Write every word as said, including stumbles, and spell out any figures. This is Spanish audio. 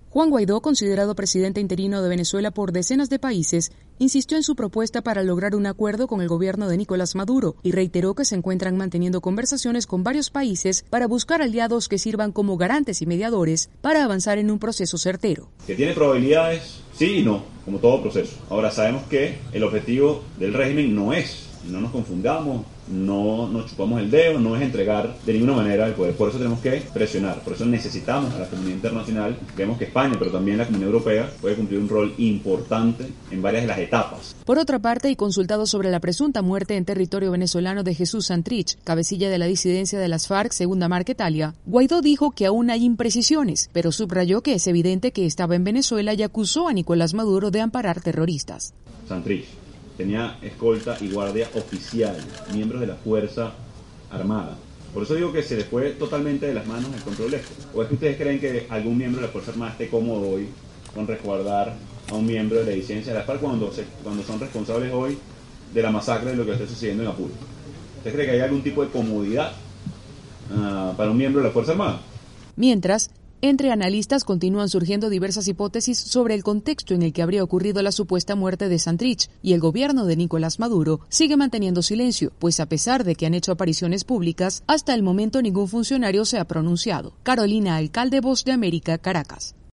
Juan Guaidó, considerado presidente interino de Venezuela por decenas de países, insistió en su propuesta para lograr un acuerdo con el gobierno de Nicolás Maduro y reiteró que se encuentran manteniendo conversaciones con varios países para buscar aliados que sirvan como garantes y mediadores para avanzar en un proceso certero. ¿Que tiene probabilidades? Sí y no, como todo proceso. Ahora sabemos que el objetivo del régimen no es, no nos confundamos, no nos chupamos el dedo, no es entregar de ninguna manera el poder. Por eso tenemos que presionar, por eso necesitamos a la comunidad internacional. Vemos que España, pero también la comunidad europea, puede cumplir un rol importante en varias de las etapas. Por otra parte, y consultado sobre la presunta muerte en territorio venezolano de Jesús Santrich, cabecilla de la disidencia de las FARC, Segunda Marquetalia, Guaidó dijo que aún hay imprecisiones, pero subrayó que es evidente que estaba en Venezuela y acusó a Nicolás Maduro de amparar terroristas. Santrich tenía escolta y guardia oficial, miembros de la Fuerza Armada. Por eso digo que se le fue totalmente de las manos el control de esto. ¿O es que ustedes creen que algún miembro de la Fuerza Armada esté cómodo hoy con resguardar a un miembro de la disidencia de la FARC cuando, se, cuando son responsables hoy de la masacre de lo que está sucediendo en Apure? ¿Ustedes creen que hay algún tipo de comodidad uh, para un miembro de la Fuerza Armada? Mientras, entre analistas continúan surgiendo diversas hipótesis sobre el contexto en el que habría ocurrido la supuesta muerte de Santrich, y el gobierno de Nicolás Maduro sigue manteniendo silencio, pues a pesar de que han hecho apariciones públicas, hasta el momento ningún funcionario se ha pronunciado. Carolina Alcalde, Voz de América, Caracas.